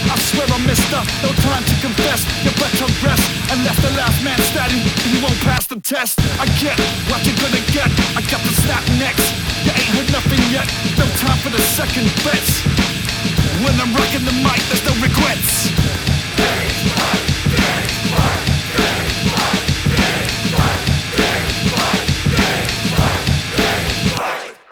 I swear I missed up, no time to confess. You better rest and left the last man standing. You won't pass the test. I get what you're gonna get. I got the snap next. You ain't heard nothing yet. No time for the second best. When I'm rocking the mic, there's no regrets.